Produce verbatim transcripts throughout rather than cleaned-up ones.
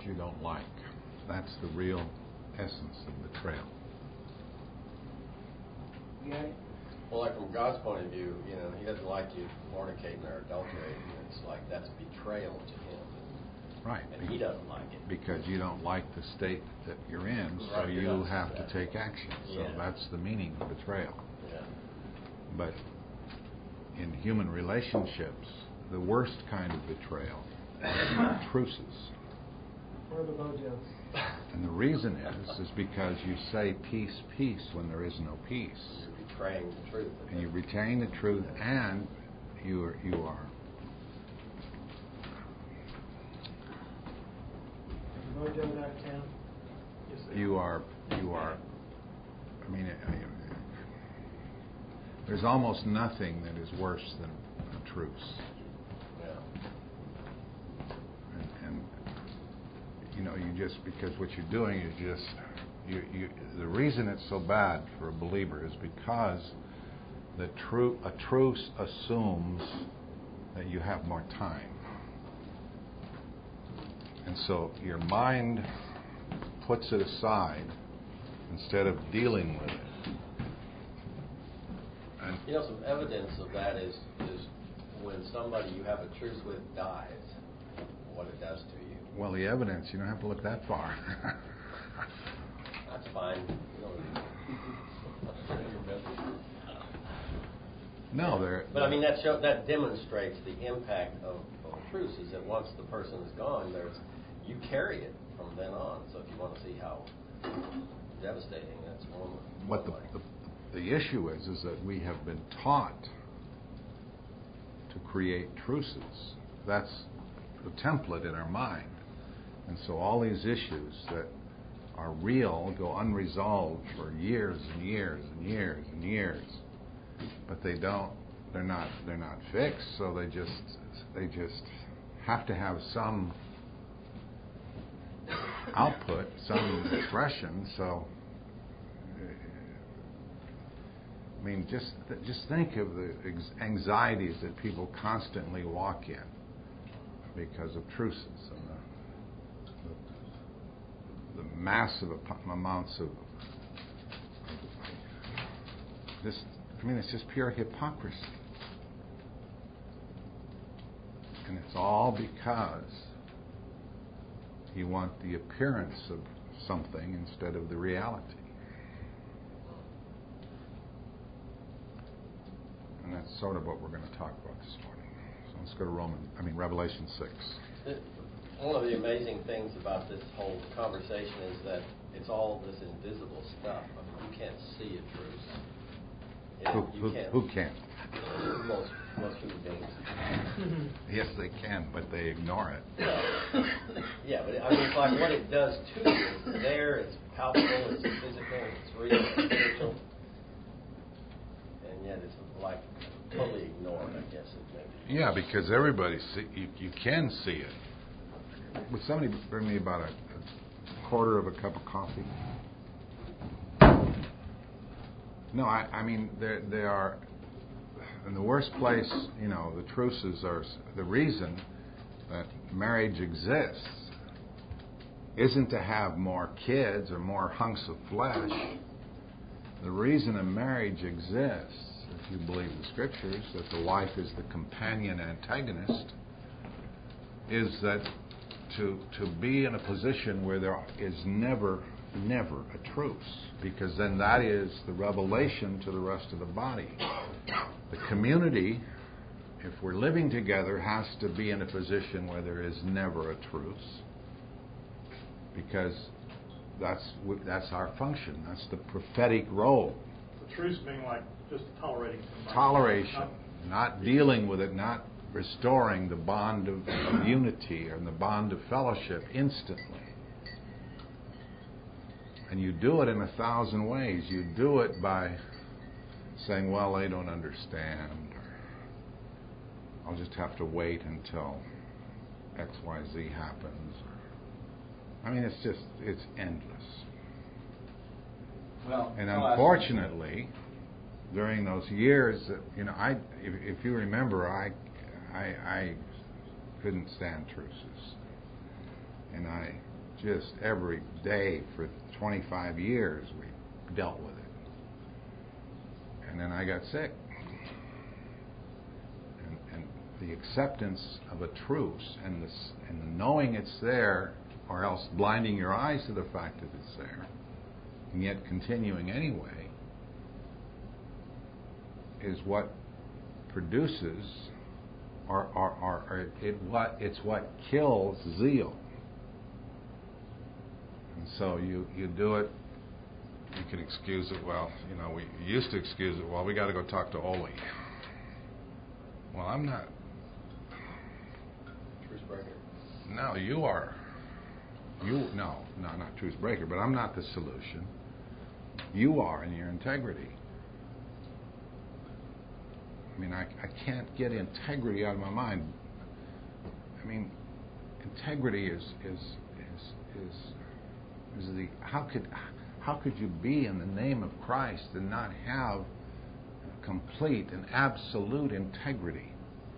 you don't like. That's the real essence of betrayal. Yeah. Well, like from God's point of view, you know, He doesn't like you fornicating or adulterating. It's like that's betrayal to Him. Right. And He doesn't like it. Because you don't like the state that you're in, so Right, you yes, have to that. take action. So Yeah. that's the meaning of betrayal. Yeah. But in human relationships, the worst kind of betrayal are truces. Where are the mojos? And the reason is, is because you say peace, peace when there is no peace. You're betraying the truth. And you retain the truth, and you are, you are Mojos out of town. you are you are I mean it, it, there's almost nothing that is worse than a truce. Yeah. And, and you know, you just, because what you're doing is just you, you the reason it's so bad for a believer is because the tru- a truce assumes that you have more time. And so your mind puts it aside instead of dealing with it. And You know, some evidence of that is is when somebody you have a truce with dies, what it does to you. well, the evidence, you don't have to look that far. That's fine. You know, No, there. But I mean, that show, that demonstrates the impact of, of a truce. Is that once the person is gone, there's you carry it from then on. So if you want to see how devastating, that's one. What the, the the issue is is that we have been taught to create truces. That's the template in our mind, and so all these issues that are real go unresolved for years and years and years and years. But they don't. They're not. They're not fixed. So they just. They just have to have some output, some expression. So, I mean, just just think of the anxieties that people constantly walk in because of truces and the, the, the massive amounts of this. I mean, it's just pure hypocrisy. And it's all because you want the appearance of something instead of the reality. And that's sort of what we're going to talk about this morning. So let's go to Roman, I mean Revelation six. One of the amazing things about this whole conversation is that it's all this invisible stuff. I mean, you can't see a truth. Who, You who, can't. who can't? Most, most human beings. Yes, they can, but they ignore it. Yeah, but I mean, it's like what it does to you. It's there, it's palpable, it's physical, it's real, it's spiritual. And yet it's like totally ignored, I guess it may be. Yeah, because everybody, see, you, you can see it. Would somebody bring me about a, a quarter of a cup of coffee? No, I, I mean, they they are, in the worst place, you know, the truces are, the reason that marriage exists isn't to have more kids or more hunks of flesh. The reason a marriage exists, if you believe the scriptures, that the wife is the companion antagonist, is that to to be in a position where there is never, never a truce. Because then that is the revelation to the rest of the body. The community, if we're living together, has to be in a position where there is never a truce. Because that's that's our function. That's the prophetic role. The truce being like just tolerating somebody. Toleration, Not, not dealing with it, not restoring the bond of, of unity and the bond of fellowship instantly. And you do it in a thousand ways. You do it by saying, well, they don't understand. Or I'll just have to wait until X Y Z happens. I mean, it's just, it's endless. Well, And I'll ask unfortunately, during those years, that, you know, I, if, if you remember, I, I, I couldn't stand truces. And I just every day for twenty-five years we dealt with it. And then I got sick. And, and the acceptance of a truce and, this, and the knowing it's there, or else blinding your eyes to the fact that it's there, and yet continuing anyway, is what produces, or, or, or, or it, what, it's what kills zeal. And so you, you do it, you can excuse it, well, you know, we used to excuse it, well, we got to go talk to Ole. Well, I'm not. Truce breaker. No, you are. You, no, no, not truce breaker, but I'm not the solution. You are in your integrity. I mean, I, I can't get integrity out of my mind. I mean, integrity is is is is, is the how could how could you be in the name of Christ and not have complete and absolute integrity?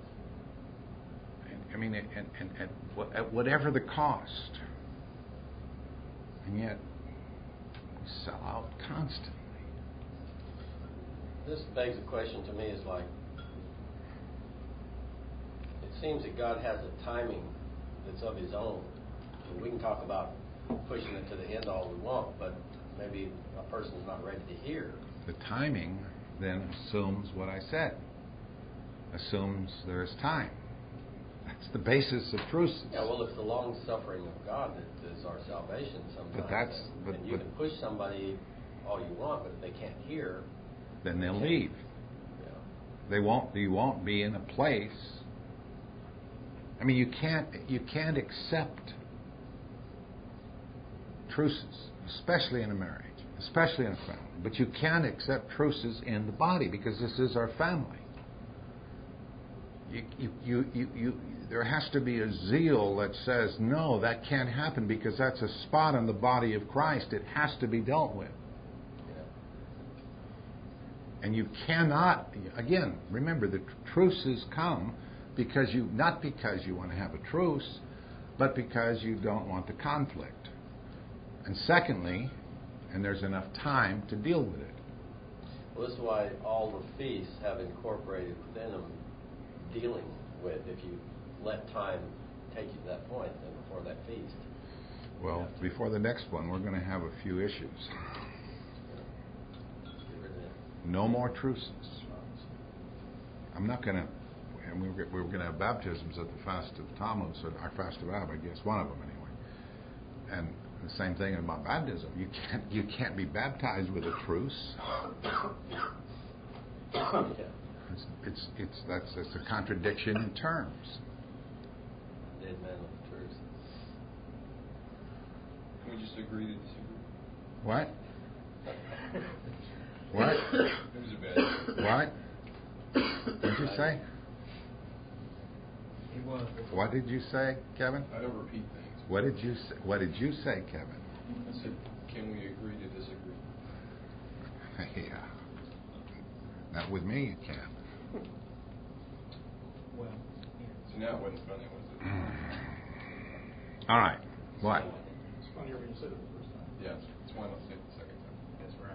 I mean, and, and, and at whatever the cost, and yet we sell out constantly. This begs a question to me, is like, it seems that God has a timing that's of His own. And we can talk about pushing it to the end all we want, but maybe a person's not ready to hear. The timing then assumes what I said. Assumes there is time. That's the basis of truces. Yeah, well, it's the long suffering of God that is our salvation sometimes. But that's and, but, and you but, can push somebody all you want, but if they can't hear, then they'll they leave. Yeah. They won't. You won't be in a place. I mean, you can't. You can't accept truces, especially in a marriage, especially in a family. But you can accept truces in the body because this is our family. You, you, you, you, you, there has to be a zeal that says, no, that can't happen because that's a spot in the body of Christ. It has to be dealt with. Yeah. And you cannot, again, remember, the truces come because you, not because you want to have a truce, but because you don't want the conflict. And secondly, and there's enough time to deal with it. Well, this is why all the feasts have incorporated within them dealing with, if you let time take you to that point, then before that feast. Well, before the next one, we're going to have a few issues. Get rid of that. No more truces. I'm not going to, and we were, we were going to have baptisms at the Fast of Tammuz, or our Fast of Ab, I guess, one of them anyway. And the same thing about baptism. You can't, you can't be baptized with a truce. Yeah. It's, it's, it's, that's, that's a contradiction in terms. Dead man with the truth. Can we just agree to disagree? What? What? It was a bad. What? What did you say? He was. What did you say, Kevin? I don't repeat things. What did you say? What did you say, Kevin? I said, can we agree to disagree? Yeah. Not with me, you can't. Well, yeah. So now it wasn't funny, was it? All right. What? It's funnier when you said it the first time. Yeah, it's one I'll say it the second time. That's right.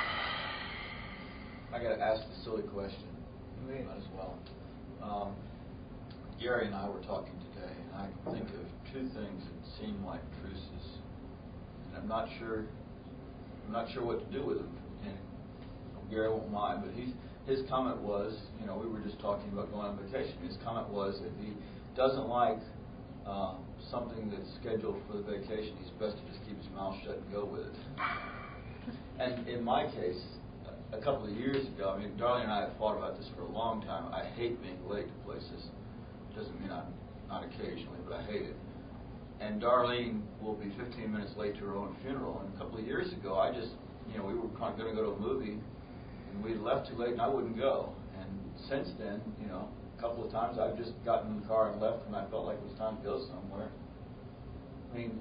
I got to ask the silly question Go ahead. as well. Um, Gary and I were talking today, and I can think of two things that seem like truces, and I'm not sure. I'm not sure what to do with them. And Gary won't mind, but he's, his comment was, you know, we were just talking about going on vacation. His comment was if he doesn't like uh, something that's scheduled for the vacation, he's best to just keep his mouth shut and go with it. And in my case, a couple of years ago, I mean, Darlene and I have thought about this for a long time. I hate being late to places. Doesn't mean I'm not occasionally, but I hate it. And Darlene will be fifteen minutes late to her own funeral. And a couple of years ago, I just, you know, we were going to go to a movie, and we left too late, and I wouldn't go. And since then, you know, a couple of times I've just gotten in the car and left when I felt like it was time to go somewhere. I mean,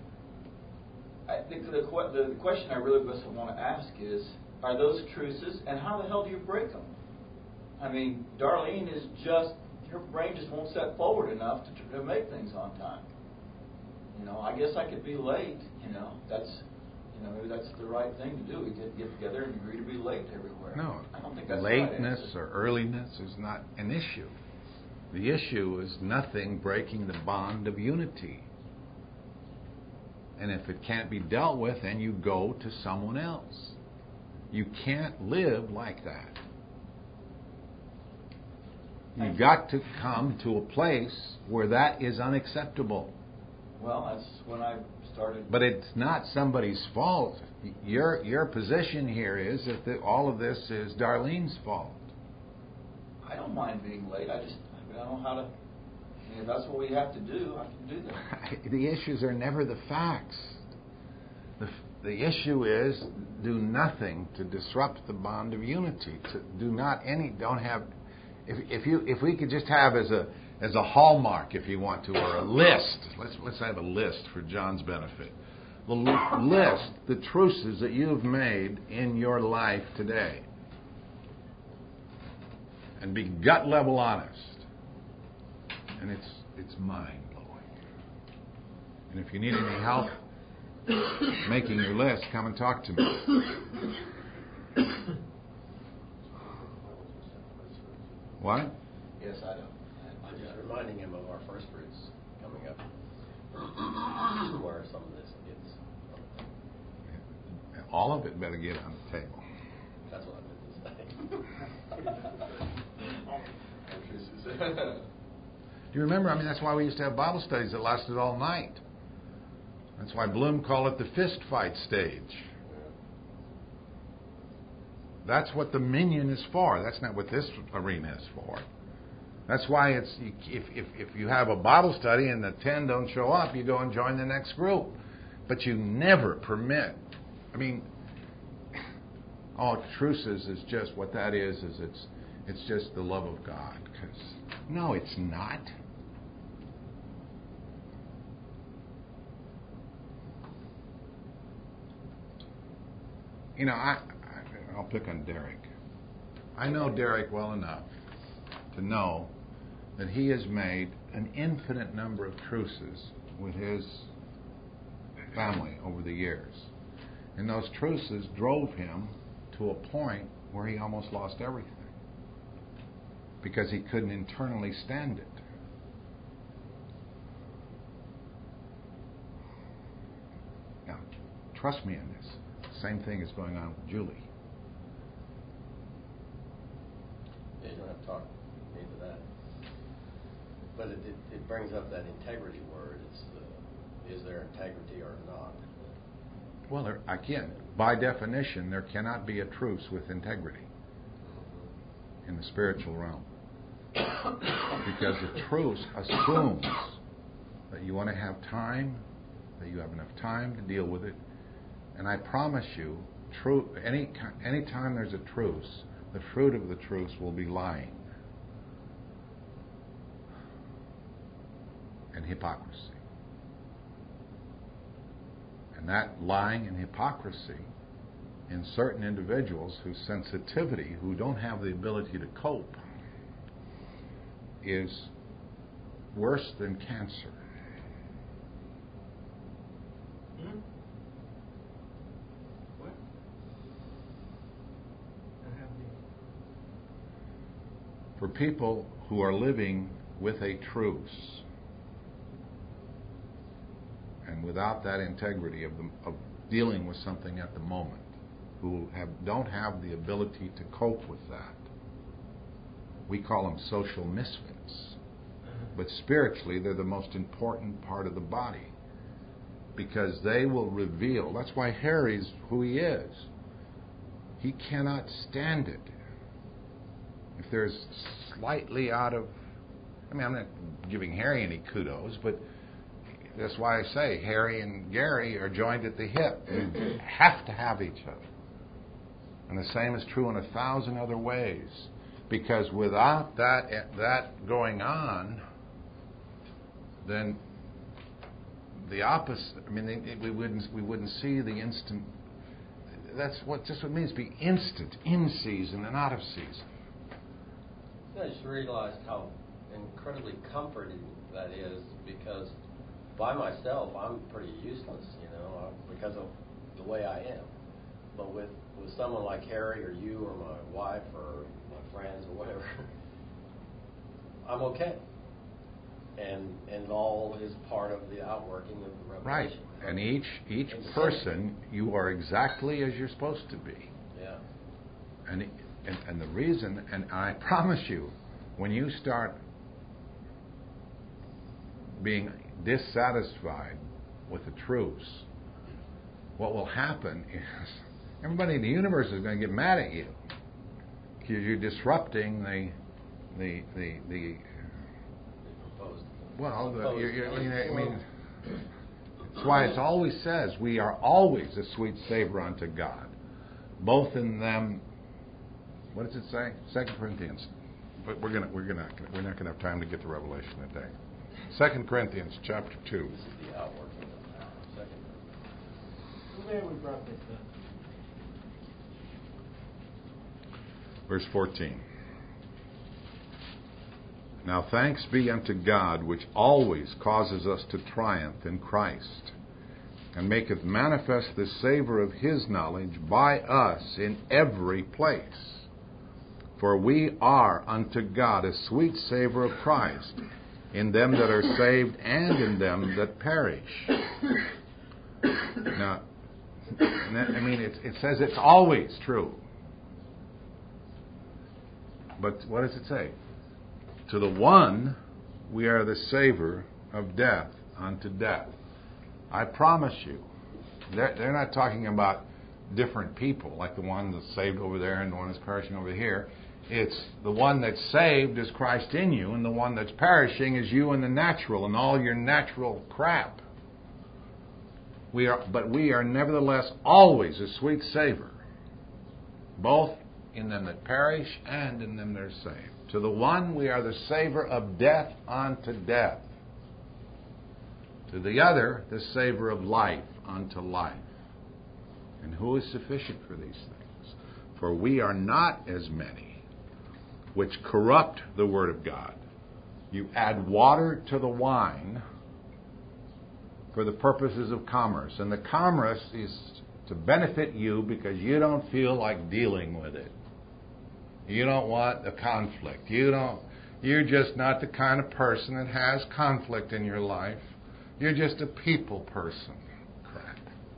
I think the, the, the question I really want to ask is, are those truces, and how the hell do you break them? I mean, Darlene is just, her brain just won't set forward enough to, to make things on time. You know, I guess I could be late, you know, that's, you know, maybe that's the right thing to do. We get, get together and agree to be late everywhere. No, I don't think that's the right lateness answer. or earliness is not an issue. The issue is nothing breaking the bond of unity. And if it can't be dealt with, then you go to someone else. You can't live like that. You've got to come to a place where that is unacceptable. Well, that's when I started. But it's not somebody's fault. Your your position here is that the, all of this is Darlene's fault. I don't mind being late. I just I don't know how to. I mean, if that's what we have to do, I can do that. The issues are never the facts. The the issue is do nothing to disrupt the bond of unity. To do not any don't have. If if you if we could just have as a as a hallmark, if you want to, or a list. Let's let's have a list for John's benefit. The l- list the truces that you have made in your life today, and be gut level honest. And it's it's mind blowing. And if you need any help making your list, come and talk to me. What? Yes, I don't. I'm just reminding him of our first fruits coming up, where some of this gets. All of it better get on the table. That's what I meant to say. Do you remember? I mean, that's why we used to have Bible studies that lasted all night. That's why Bloom called it the fist fight stage. That's what the minion is for. That's not what this arena is for. That's why it's if, if, if you have a Bible study and the ten don't show up, you go and join the next group. But you never permit. I mean, oh, truces is just what that is. Is it's it's just the love of God. 'Cause, no, it's not. You know, I, I I'll pick on Derek. I know Derek well enough to know that he has made an infinite number of truces with his family over the years. And those truces drove him to a point where he almost lost everything because he couldn't internally stand it. Now, trust me in this. Same thing is going on with Julie. Yeah, you don't have to talk into that. But it, it, it brings up that integrity word. It's the, is there integrity or not? Well, there, again, by definition, there cannot be a truce with integrity in the spiritual realm. Because a truce assumes that you want to have time, that you have enough time to deal with it. And I promise you, true, any any time there's a truce, the fruit of the truce will be lying and hypocrisy. And that lying and hypocrisy in certain individuals whose sensitivity, who don't have the ability to cope, is worse than cancer. Hmm? What? I have the... For people who are living with a truce and without that integrity of, the, of dealing with something at the moment, who have, don't have the ability to cope with that, we call them social misfits. But spiritually, they're the most important part of the body because they will reveal. That's why Harry's who he is. He cannot stand it. If there's slightly out of... I mean, I'm not giving Harry any kudos, but that's why I say Harry and Gary are joined at the hip. You have to have each other. And the same is true in a thousand other ways. Because without that that going on, then the opposite. I mean, it, we wouldn't we wouldn't see the instant. That's what just what it means to be instant, in season and out of season. I just realized how incredibly comforting that is because by myself, I'm pretty useless, you know, uh, because of the way I am. But with, with someone like Harry or you or my wife or my friends or whatever, I'm okay. And and all is part of the outworking of the Right. revelation. And each each person, you are exactly as you're supposed to be. Yeah. And, and and the reason, and I promise you, when you start being dissatisfied with the truths, what will happen is everybody in the universe is going to get mad at you because you're disrupting the the the the. Proposed. Well, the, Proposed. you you I mean, I mean, that's why it always says we are always a sweet savor unto God, both in them. What does it say? Second Corinthians. But we're gonna we're gonna we're not gonna have time to get to Revelation today. Second Corinthians chapter two. This is the outworking of the second. I'm glad we brought this up. Verse fourteen. Now thanks be unto God, which always causes us to triumph in Christ, and maketh manifest the savour of his knowledge by us in every place. For we are unto God a sweet savour of Christ in them that are saved and in them that perish. Now, I mean, it, it says it's always true. But what does it say? To the one, we are the savor of death unto death. I promise you, they're, they're not talking about different people, like the one that's saved over there and the one that's perishing over here. It's the one that's saved is Christ in you, and the one that's perishing is you and the natural and all your natural crap. We are, but we are nevertheless always a sweet savor, both in them that perish and in them that are saved. To the one, we are the savor of death unto death. To the other, the savor of life unto life. And who is sufficient for these things? For we are not as many which corrupt the word of God. You add water to the wine for the purposes of commerce. And the commerce is to benefit you because you don't feel like dealing with it. You don't want the conflict. You don't, you're just not the kind of person that has conflict in your life. You're just a people person. Crap.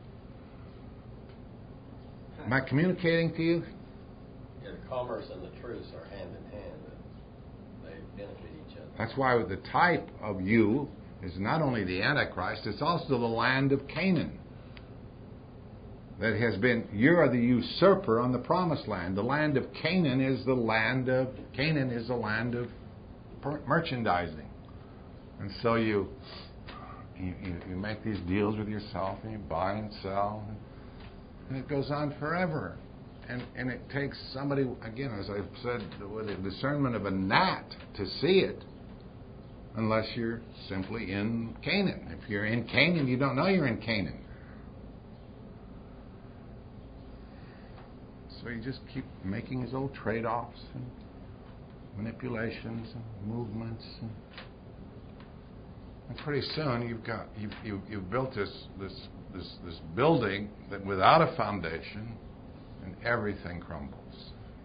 Am I communicating to you? Yeah, the commerce and the truths are hand in hand. They benefit each other. That's why the type of you is not only the Antichrist, it's also the land of Canaan. That has been, you are the usurper on the promised land. The land of Canaan is the land of, Canaan is the land of merchandising. And so you, you, you make these deals with yourself and you buy and sell. And it goes on forever. And, and it takes somebody, again, as I've said, with the discernment of a gnat to see it, unless you're simply in Canaan. If you're in Canaan, you don't know you're in Canaan. So you just keep making his old trade-offs and manipulations and movements, and, and pretty soon you've got you've, you've, you've built this this this this building that without a foundation, and everything crumbles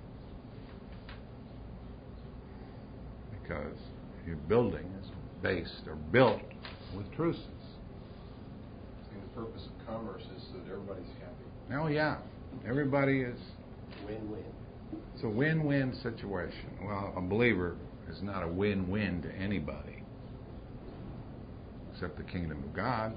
because your building is based or built with truces. And the purpose of commerce is so that everybody's happy. Oh yeah, everybody is. Win-win. It's a win-win situation. Well, a believer is not a win-win to anybody except the kingdom of God.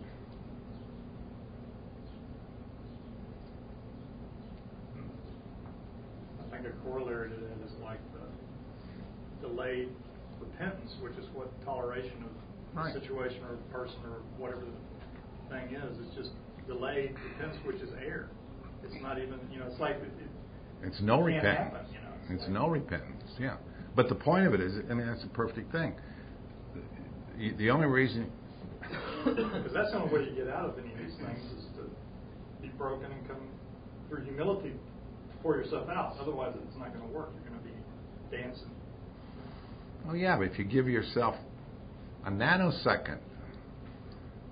I think a corollary to that is like the delayed repentance, which is what toleration of Right. a situation or a person or whatever the thing is. It's just delayed repentance, which is air. It's not even, you know, it's like it, it It's no can't repentance. happen, you know. It's like, no repentance, yeah. But the point of it is, I mean, that's a perfect thing. The, the only reason... Because that's the only way you get out of any of these things is to be broken and come through humility, pour yourself out. Otherwise, it's not going to work. You're going to be dancing. Oh, yeah, but if you give yourself a nanosecond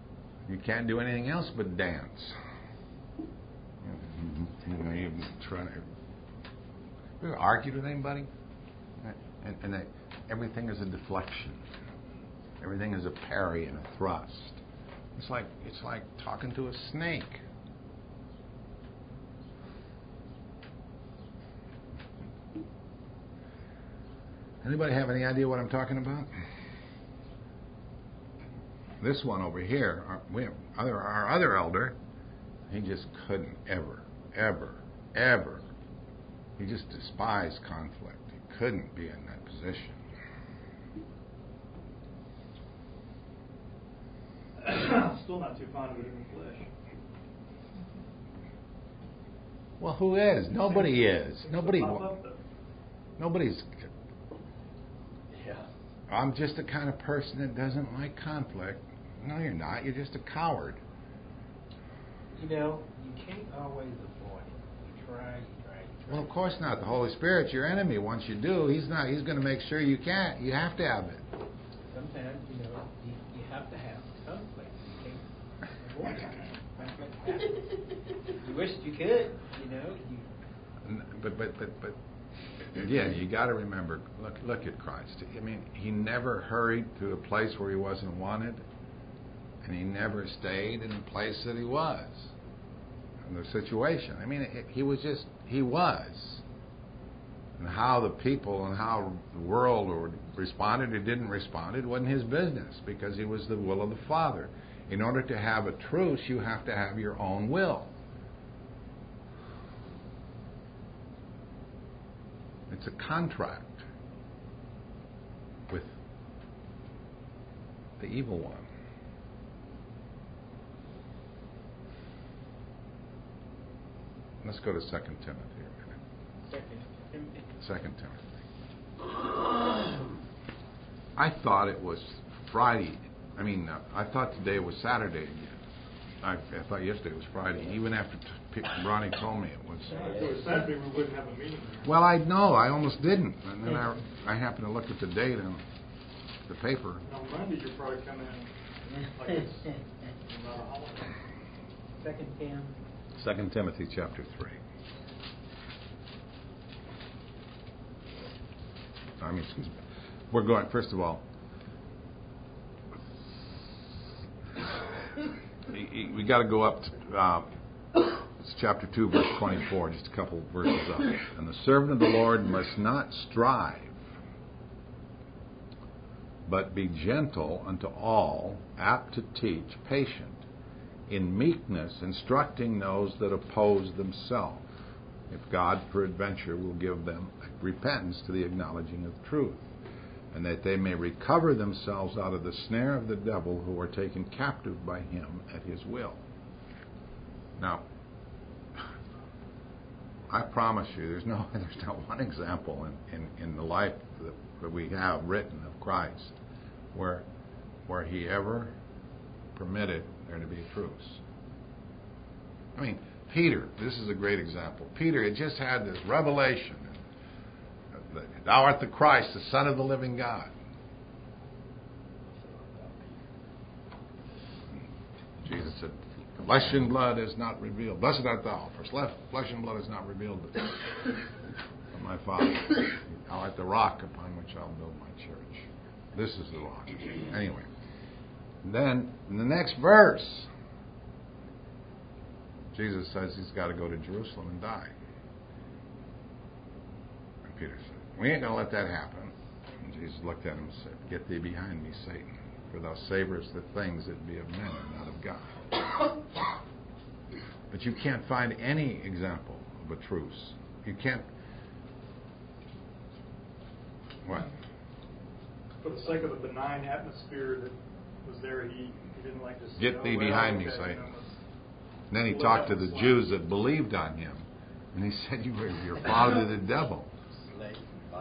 You can't do anything else but dance. You know, you try to. You ever argued with anybody? And, and they, everything is a deflection. Everything is a parry and a thrust. It's like it's like talking to a snake. Anybody have any idea what I'm talking about? This one over here, our, we have other, our other elder, he just couldn't ever, ever, ever. He just despised conflict. He couldn't be in that position. Still not too fond of it in the flesh. Well, who is? Nobody is. Nobody. Pop up, though. Nobody's. Yeah. I'm just the kind of person that doesn't like conflict. No, you're not. You're just a coward. You know, you can't always avoid it. You try, you try, you try. Well, of course not. The Holy Spirit's your enemy. Once you do, he's not. He's going to make sure you can't. You have to have it. Sometimes, you know, you, you have to have conflict. You can't avoid it. Conflict happens. You wish you could, you know. You, N- But but but but again, you got to remember. Look look at Christ. I mean, he never hurried to a place where he wasn't wanted, and he never stayed in the place that he was. In the situation. I mean, it, he was just he was. And how the people and how the world responded or didn't respond, it wasn't his business, because he was the will of the Father. In order to have a truce, you have to have your own will. It's a contract with the evil one. Let's go to Second Timothy a minute. second, Timothy. Second Timothy. I thought it was Friday. I mean, uh, I thought today was Saturday again. I, I thought yesterday was Friday, even after t- P- Ronnie told me it was. If it was Saturday, we wouldn't have a meeting. Well, I know, I almost didn't. And then I, I happened to look at the date on the paper. And on Monday, you'll probably come in like it's not a holiday. Second Tim. Second Timothy chapter three. I mean, excuse me. We're going, first of all, we, we got to go up to, uh, it's chapter two, verse twenty-four, just a couple verses up. And the servant of the Lord must not strive, but be gentle unto all, apt to teach, patient, in meekness, instructing those that oppose themselves, if God peradventure will give them repentance to the acknowledging of truth, and that they may recover themselves out of the snare of the devil, who are taken captive by him at his will. Now, I promise you, there's no, there's not one example in, in, in the life that, that we have written of Christ where, where he ever permitted there to be a truce. I mean, Peter, this is a great example. Peter had just had this revelation. Thou art the Christ, the Son of the living God. Jesus said, flesh and blood is not revealed. Blessed art thou, for flesh and blood is not revealed but my Father. Thou art the rock upon which I'll build my church. This is the rock. Anyway. Then, in the next verse, Jesus says he's got to go to Jerusalem and die. And Peter said, we ain't going to let that happen. And Jesus looked at him and said, get thee behind me, Satan, for thou savorest the things that be of men and not of God. But you can't find any example of a truce. You can't... What? For the sake of the benign atmosphere that was there, he, he didn't like to say, Get oh, thee well, behind me, okay, Satan. you know, let's- And then he Well, talked to that the was Jews fine. that believed on him. And he said, you were your father the devil. Snake and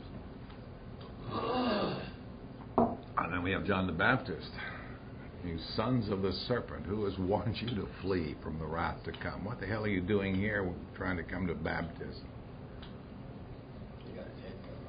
vipers. And then we have John the Baptist. You sons of the serpent, who has warned you to flee from the wrath to come. What the hell are you doing here trying to come to baptism? You got his head cut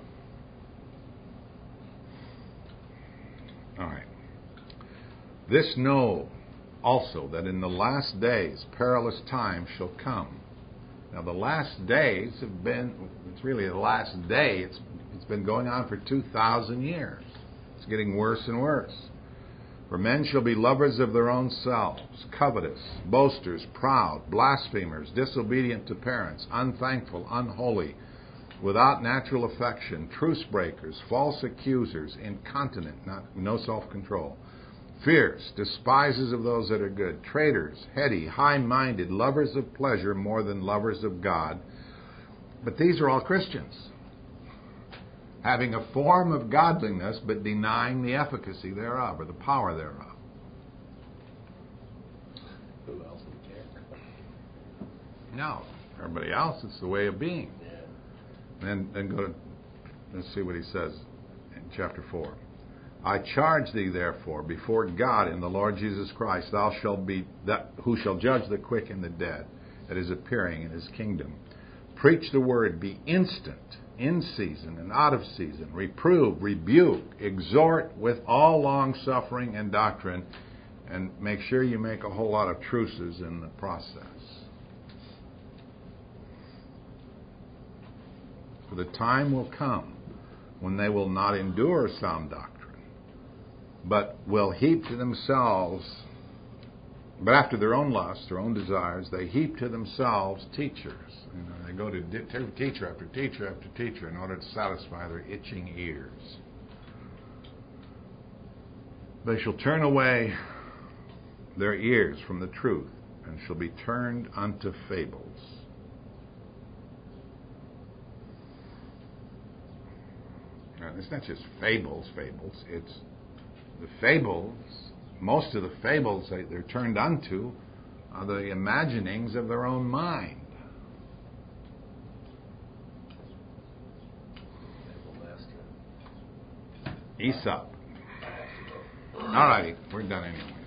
off. All right. This know also that in the last days perilous times shall come. Now the last days have been, it's really the last day, it's, it's been going on for two thousand years. It's getting worse and worse. For men shall be lovers of their own selves, covetous, boasters, proud, blasphemers, disobedient to parents, unthankful, unholy, without natural affection, truce breakers, false accusers, incontinent, not, no self-control, fierce, despisers of those that are good, traitors, heady, high-minded, lovers of pleasure more than lovers of God. But these are all Christians, having a form of godliness, but denying the efficacy thereof, or the power thereof. Who else would care? No, everybody else, it's the way of being. Yeah. And then go to, let's see what he says in chapter four. I charge thee, therefore, before God and the Lord Jesus Christ, thou shalt be that who shall judge the quick and the dead at his appearing in his kingdom. Preach the word, be instant, in season and out of season, reprove, rebuke, exhort with all long suffering and doctrine, and make sure you make a whole lot of truces in the process. For the time will come when they will not endure sound doctrine, but will heap to themselves, but after their own lusts, their own desires, they heap to themselves teachers. You know, they go to di- teacher after teacher after teacher in order to satisfy their itching ears. They shall turn away their ears from the truth and shall be turned unto fables. Now, it's not just fables, fables. It's the fables. Most of the fables they, they're turned unto are the imaginings of their own mind. Aesop. All righty, we're done anyway.